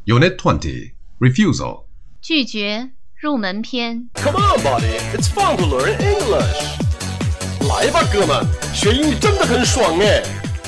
Unit 20, Refusal. 拒绝入门篇。 Come on, buddy, it's fun to learn English. 来吧，哥们，学英语真的很爽哎！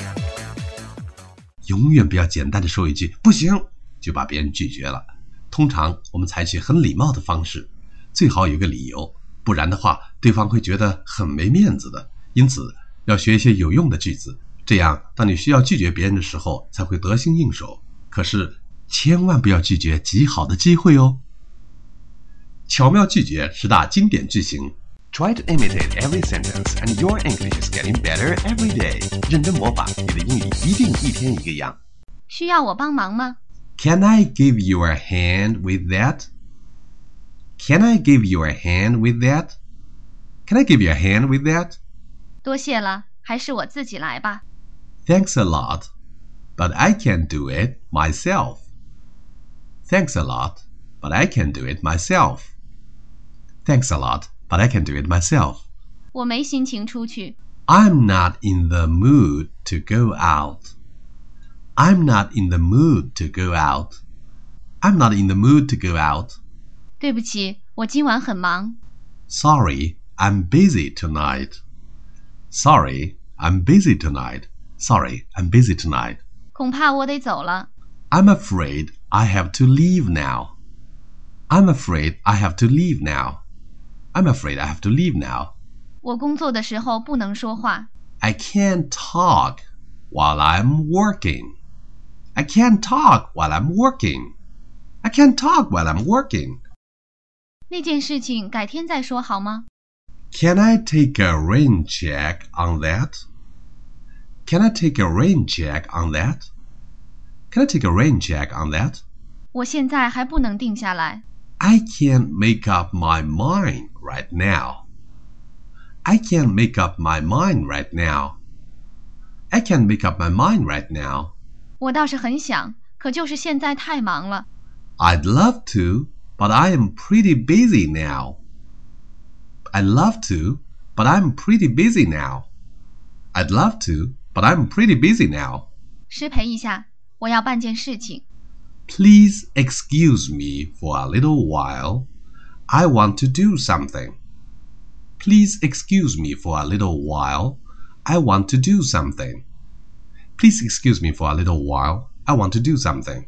永远不要简单的说一句不行就把别人拒绝了。通常我们采取很礼貌的方式，最好有个理由，不然的话对方会觉得很没面子的。因此要学一些有用的句子，这样当你需要拒绝别人的时候才会得心应手。可是千万不要拒绝极好的机会哦。巧妙拒绝10大经典句型。 Try to imitate every sentence and your English is getting better every day. 认真模仿，你的英语一定一天一个样。 需要我帮忙吗？ Can I give you a hand with that? Can I give you a hand with that? Can I give you a hand with that? 多谢了，还是我自己来吧。 Thanks a lot, but I can't do it myself. Thanks a lot, but I can't do it myself. Thanks a lot, but I can't do it myself. 我没心情出去。 I'm not in the mood to go out. I'm not in the mood to go out. I'm not in the mood to go out. 对不起，我今晚很忙。 Sorry, I'm busy tonight. Sorry, I'm busy tonight. Sorry, I'm busy tonight. 恐怕我得走了。 I'm afraid I have to leave now. I'm afraid I have to leave now. I'm afraid I have to leave now. 我工作的时候不能说话。 I can't talk while I'm working. I can't talk while I'm working. I can't talk while I'm working. 那件事情改天再说好吗？ Can I take a rain check on that? Can I take a rain check on that? Can I take a rain check on that? 我现在还不能定下来。 I can't make up my mind right now. I can't make up my mind right now. I can't make up my mind right now. 我倒是很想，可就是现在太忙了。 I'd love to, but I am pretty busy now. I'd love to, but I'm pretty busy now. I'd love to, but I'm pretty busy now. 失陪一下，我要办件事情。 Please excuse me for a little while. I want to do something. Please excuse me for a little while. I want to do something. Please excuse me for a little while. I want to do something.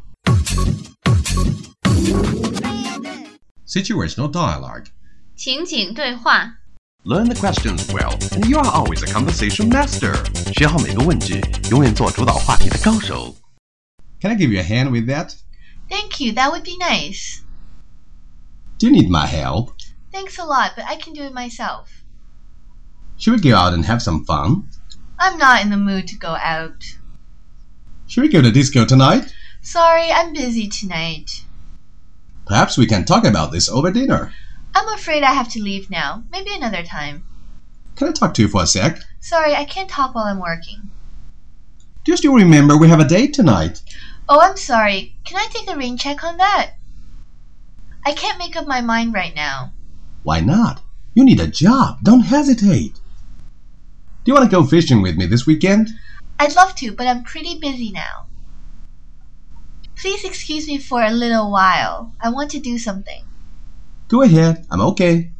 Situational dialogue. 情景对话。 Learn the questions well, and you are always a conversation master. 学好每个问句，永远做主导话题的高手。 Can I give you a hand with that? Thank you, that would be nice. Do you need my help? Thanks a lot, but I can do it myself. Should we go out and have some fun? I'm not in the mood to go out. Should we go to disco tonight? Sorry, I'm busy tonight. Perhaps we can talk about this over dinner. I'm afraid I have to leave now. Maybe another time. Can I talk to you for a sec? Sorry, I can't talk while I'm working. Do you still remember we have a date tonight? Oh, I'm sorry. Can I take a rain check on that? I can't make up my mind right now. Why not? You need a job. Don't hesitate. Do you want to go fishing with me this weekend? I'd love to, but I'm pretty busy now. Please excuse me for a little while. I want to do something. Go ahead. I'm okay.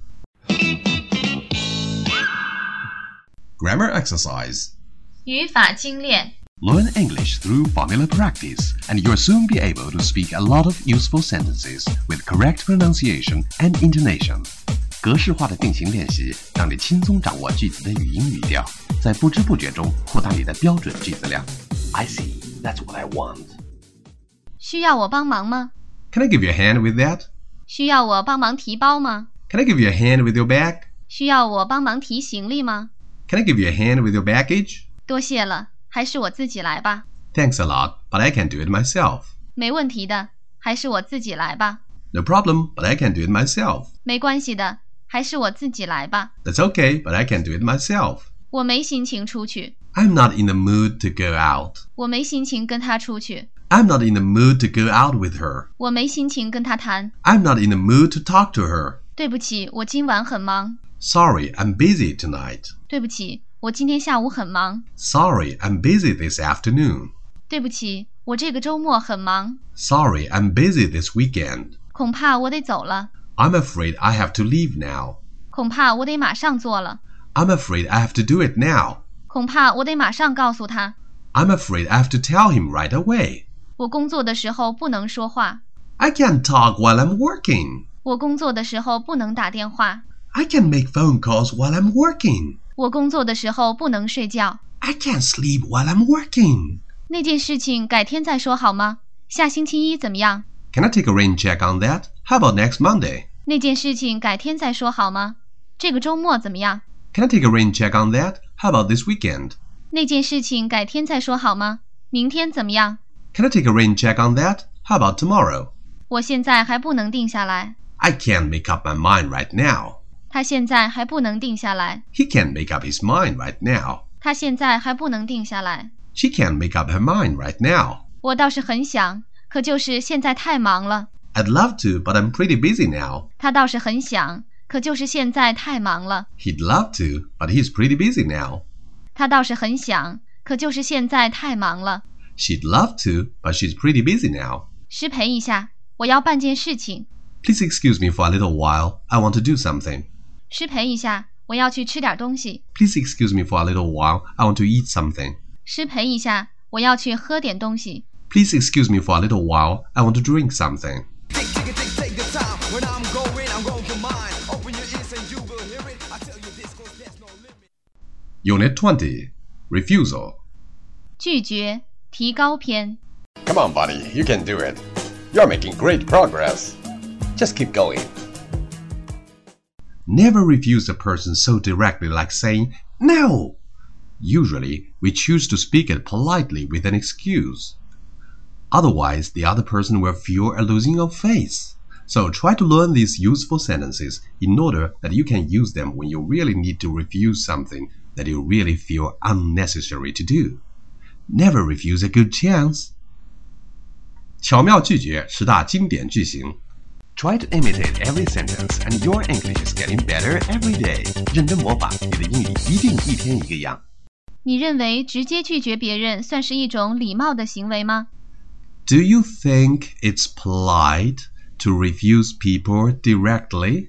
Grammar exercise. 语法精炼。 Learn English through formula practice, and you'll soon be able to speak a lot of useful sentences with correct pronunciation and intonation. 格式化的定型练习，让你轻松掌握句子的语音语调，在不知不觉中扩大你的标准句子量。I see, that's what I want. 需要我帮忙吗？ Can I give you a hand with that? 需要我帮忙提包吗？ Can I give you a hand with your bag? 需要我帮忙提行李吗？ Can I give you a hand with your baggage? 多谢了，还是我自己来吧。 Thanks a lot, but I can't do it myself. 没问题的，还是我自己来吧。 No problem, but I can't do it myself. 没关系的，还是我自己来吧。 That's okay, but I can't do it myself. 我没心情出去。 I'm not in the mood to go out. 我没心情跟他出去。 I'm not in the mood to go out with her. 我没心情跟他谈。 I'm not in the mood to talk to her. 对不起，我今晚很忙。 Sorry, I'm busy tonight. 对不起，我今天下午很忙。 Sorry, I'm busy this afternoon. 对不起， 我这个周末很忙， Sorry, I'm busy this weekend. 恐怕我得走了， I'm afraid I have to leave now. 恐怕我得马上做了， I'm afraid I have to do it now. 恐怕我得马上告诉他， I'm afraid I have to tell him right away. 我工作的时候不能说话， I can't talk while I'm working. 我工作的时候不能打电话， I can't make phone calls while I'm working. 我工作的时候不能睡觉。 I can't sleep while I'm working. 那件事情改天再说好吗？下星期一怎么样？ Can I take a rain check on that? How about next Monday? 那件事情改天再说好吗？这个周末怎么样？ Can I take a rain check on that? How about this weekend? 那件事情改天再说好吗？明天怎么样？ Can I take a rain check on that? How about tomorrow? 我现在还不能定下来。 I can't make up my mind right now. 他现在还不能定下来。 He can't make up his mind right now. 他现在还不能定下来。 She can't make up her mind right now. 我倒是很想，可就是现在太忙了。 I'd love to, but I'm pretty busy now. 他倒是很想，可就是现在太忙了。 He'd love to, but he's pretty busy now. 他倒是很想，可就是现在太忙了。 She'd love to, but she's pretty busy now. 失陪一下，我要办件事情。 Please excuse me for a little while. I want to do something. 失陪一下，我要去吃点东西。 Please excuse me for a little while. I want to eat something. 失陪一下，我要去喝点东西。 Please excuse me for a little while. I want to drink something. Take your time. When I'm going for mine. Open your ears and you will hear it. I tell you this 'cause there's no limit. Unit 20. Refusal. 拒绝提高篇。 Come on, buddy, you can do it. You're making great progress. Just keep going. Never refuse a person so directly like saying, no! Usually, we choose to speak it politely with an excuse. Otherwise, the other person will fear a losing of face. So try to learn these useful sentences in order that you can use them when you really need to refuse something that you really feel unnecessary to do. Never refuse a good chance. 巧妙拒绝10大经典句型。 Try to imitate every sentence, and your English is getting better every day. 认真模仿，你的英语一定一天一个样。 你认为直接拒绝别人算是一种礼貌的行为吗？ Do you think it's polite to refuse people directly?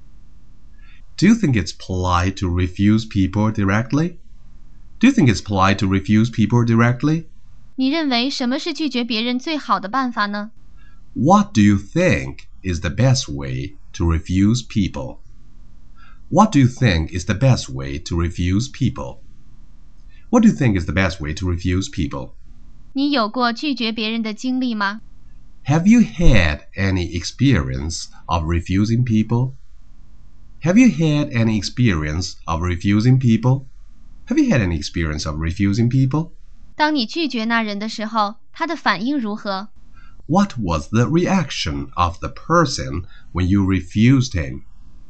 Do you think it's polite to refuse people directly? Do you think it's polite to refuse people directly? 你认为什么是拒绝别人最好的办法呢？ What do you think is the best way to refuse people? What do you think is the best way to refuse people? What do you think is the best way to refuse people? 你有过拒绝别人的经历吗？ Have you had any experience of refusing people? Have you had any experience of refusing people? Have you had any experience of refusing people? 当你拒绝那人的时候，他的反应如何？ What was the reaction of the person when you refused him?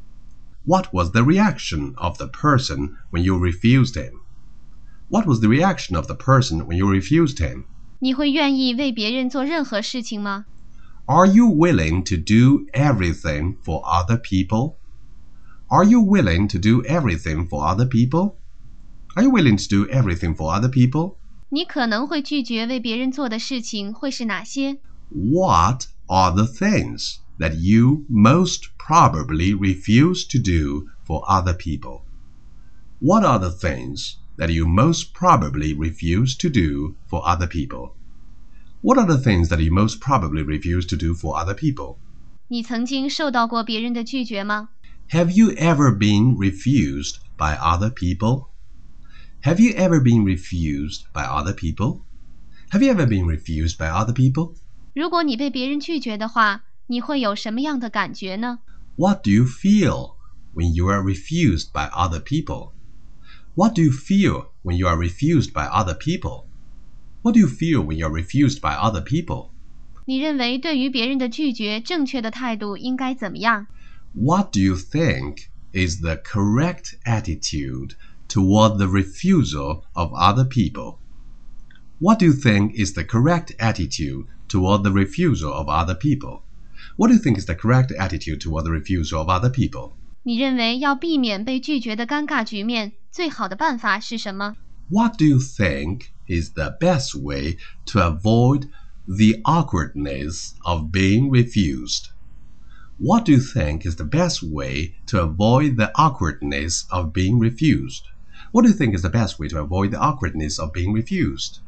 What was the reaction of the person when you refused him? What was the reaction of the person when you refused him? 你会愿意为别人做任何事情吗？ Are you willing to do everything for other people? Are you willing to do everything for other people? Are you willing to do everything for other people? 你可能会拒绝为别人做的事情会是哪些？ What are the things that you most probably refuse to do for other people? What are the things that you most probably refuse to do for other people? What are the things that you most probably refuse to do for other people? 你曾经受到过别人的拒绝吗？ Have you ever been refused by other people? Have you ever been refused by other people? Have you ever been refused by other people? 如果你被别人拒绝的话，你会有什么样的感觉呢？ What do you feel when you are refused by other people? What do you feel when you are refused by other people? What do you feel when you are refused by other people? 你认为对于别人的拒绝，正确的态度应该怎么样？ What do you think is the correct attitude toward the refusal of other people? What do you think is the correct attitude toward the refusal of other people? What do you think is the correct attitude toward the refusal of other people? 你认为要避免被拒绝的尴尬局面，最好的办法是什么？ What do you think is the best way to avoid the awkwardness of being refused? What do you think is the best way to avoid the awkwardness of being refused? What do you think is the best way to avoid the awkwardness of being refused?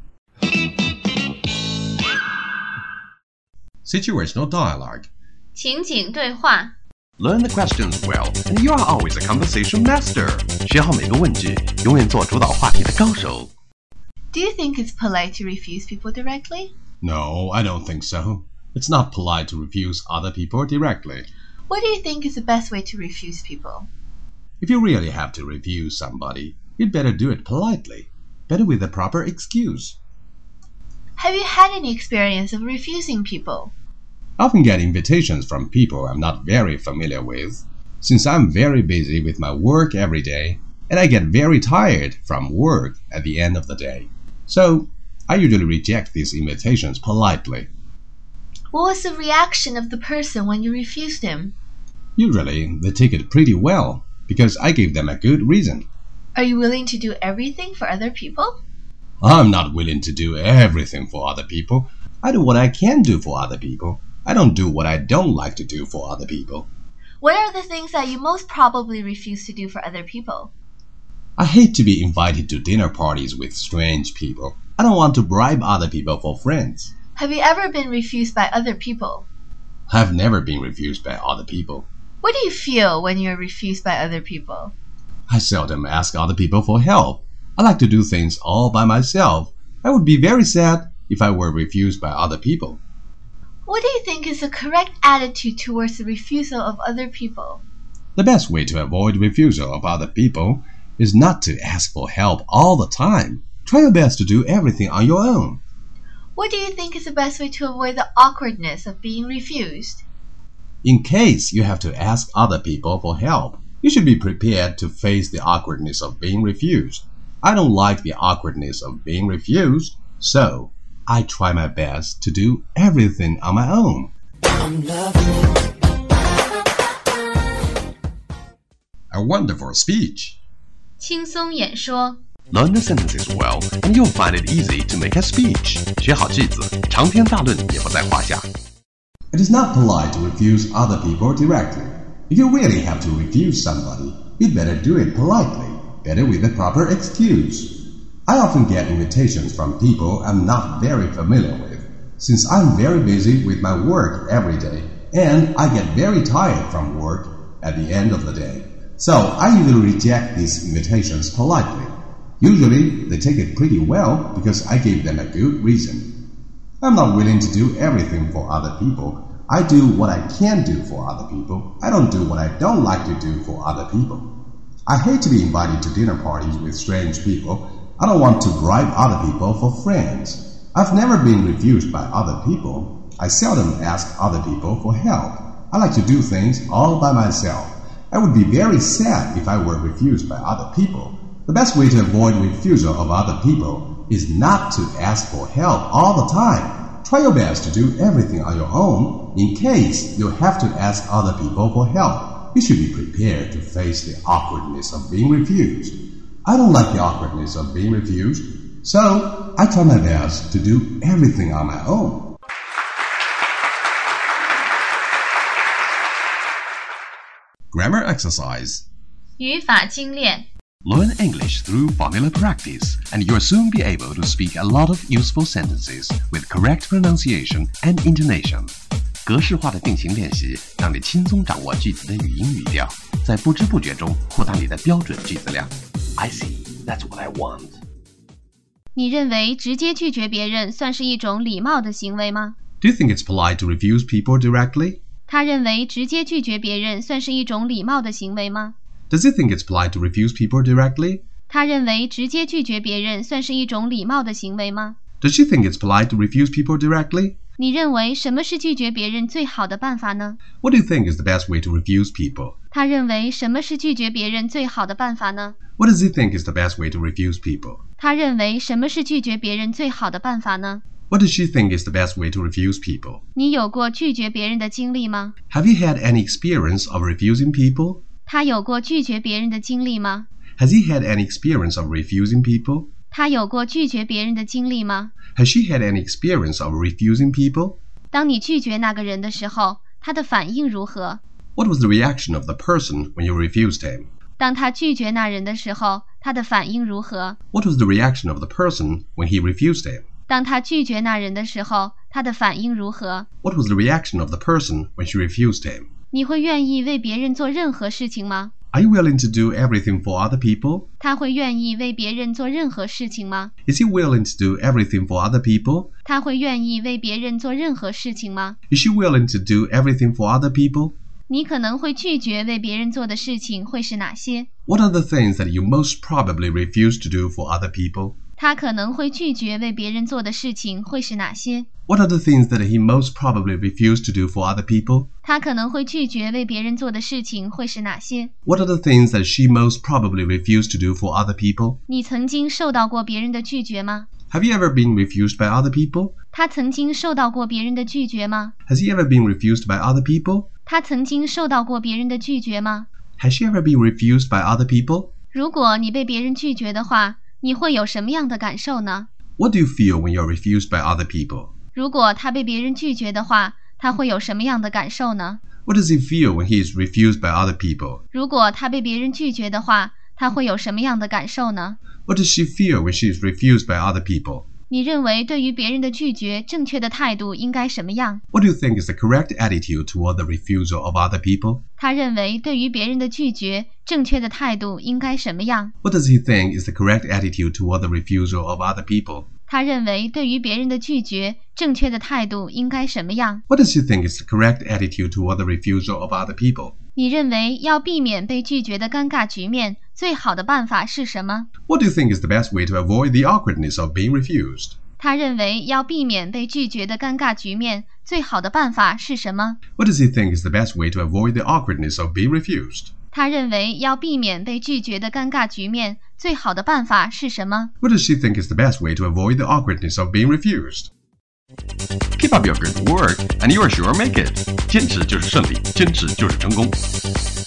Situational dialogue. 情景对话。 Learn the questions well, and you are always a conversation master. 学好每个问句，永远做主导话题的高手。 Do you think it's polite to refuse people directly? No, I don't think so. It's not polite to refuse other people directly. What do you think is the best way to refuse people? If you really have to refuse somebody, you'd better do it politely, better with a proper excuse. Have you had any experience of refusing people? I often get invitations from people I'm not very familiar with, since I'm very busy with my work every day, and I get very tired from work at the end of the day. So, I usually reject these invitations politely. What was the reaction of the person when you refused him? Usually, they take it pretty well, because I gave them a good reason. Are you willing to do everything for other people? I'm not willing to do everything for other people. I do what I can do for other people. I don't do what I don't like to do for other people. What are the things that you most probably refuse to do for other people? I hate to be invited to dinner parties with strange people. I don't want to bribe other people for friends. Have you ever been refused by other people? I've never been refused by other people. What do you feel when you're refused by other people? I seldom ask other people for help. I like to do things all by myself. I would be very sad if I were refused by other people. What do you think is the correct attitude towards the refusal of other people? The best way to avoid refusal of other people is not to ask for help all the time. Try your best to do everything on your own. What do you think is the best way to avoid the awkwardness of being refused? In case you have to ask other people for help, you should be prepared to face the awkwardness of being refused. I don't like the awkwardness of being refused, so I try my best to do everything on my own. A wonderful speech. 轻松演说。 Learn the sentences well, and you'll find it easy to make a speech. 学好句子，长篇大论也不在话下。 It is not polite to refuse other people directly. If you really have to refuse somebody, you'd better do it politely, better with a proper excuse. I often get invitations from people I'm not very familiar with, since I'm very busy with my work every day, and I get very tired from work at the end of the day. So I usually reject these invitations politely. Usually, they take it pretty well because I gave them a good reason. I'm not willing to do everything for other people. I do what I can do for other people. I don't do what I don't like to do for other people. I hate to be invited to dinner parties with strange people. I don't want to bribe other people for friends. I've never been refused by other people. I seldom ask other people for help. I like to do things all by myself. I would be very sad if I were refused by other people. The best way to avoid refusal of other people is not to ask for help all the time. Try your best to do everything on your own. In case you have to ask other people for help, you should be prepared to face the awkwardness of being refused. I don't like the awkwardness of being refused, so I try my best to do everything on my own. Grammar exercise. 语法精炼。 Learn English through formula practice, and you'll soon be able to speak a lot of useful sentences with correct pronunciation and intonation. 格式化的定型练习，让你轻松掌握句子的语音语调，在不知不觉中扩大你的标准句子量。I see, that's what I want. 你认为直接拒绝别人算是一种礼貌的行为吗？ Do you think it's polite to refuse people directly? 他认为直接拒绝别人算是一种礼貌的行为吗？ Does he think it's polite to refuse people directly? 他认为直接拒绝别人算是一种礼貌的行为吗？ Does she think it's polite to refuse people directly? 你认为什么是拒绝别人最好的办法呢？ What do you think is the best way to refuse people? 他认为什么是拒绝别人最好的办法呢？ What does he think is the best way to refuse people? 他认为什么是拒绝别人最好的办法呢？ What does she think is the best way to refuse people? 你有过拒绝别人的经历吗？ Have you had any experience of refusing people? 他有过拒绝别人的经历吗？ Has he had any experience of refusing people? 她有过拒绝别人的经历吗？ Has she had any experience of refusing people? 当你拒绝那个人的时候，他的反应如何？ What was the reaction of the person when you refused him? 当他拒绝那人的时候，他的反应如何？ What was the reaction of the person when he refused him? 当他拒绝那人的时候，他的反应如何？ What was the reaction of the person when she refused him? 你会愿意为别人做任何事情吗？ Are you willing to do everything for other people? 他会愿意为别人做任何事情吗？ Is he willing to do everything for other people? 他会愿意为别人做任何事情吗？ Is she willing to do everything for other people? 你可能会拒绝为别人做的事情会是哪些？ What are the things that you most probably refuse to do for other people? 他可能会拒绝为别人做的事情会是哪些？ What are the things that he most probably refused to do for other people? 他可能会拒绝为别人做的事情会是哪些？ What are the things that she most probably refused to do for other people? 你曾经受到过别人的拒绝吗？ Have you ever been refused by other people? 他曾经受到过别人的拒绝吗？ Has he ever been refused by other people? 他曾经受到过别人的拒绝吗？ Has she ever been refused by other people? 如果你被别人拒绝的话，你会有什么样的感受呢？ What do you feel when you're refused by other people? 如果他被别人拒绝的话，他会有什么样的感受呢？ What does he feel when he is refused by other people? 如果他被别人拒绝的话，他会有什么样的感受呢？ What does she feel when she is refused by other people? 你认为对于别人的拒绝，正确的态度应该什么样？ What do you think is the correct attitude toward the refusal of other people? 他认为对于别人的拒绝，正确的态度应该什么样？ What does he think is the correct attitude toward the refusal of other people? 他认为对于别人的拒绝，正确的态度应该什么样？ What does he think is the correct attitude toward the refusal of other people? 你认为要避免被拒绝的尴尬局面，最好的办法是什么？ What do you think is the best way to avoid the awkwardness of being refused? 他认为要避免被拒绝的尴尬局面，最好的办法是什么？ What does he think is the best way to avoid the awkwardness of being refused? 他认为要避免被拒绝的尴尬局面，最好的办法是什么？ What does she think is the best way to avoid the awkwardness of being refused? Keep up your good work, and you are sure make it. 坚持就是胜利，坚持就是成功。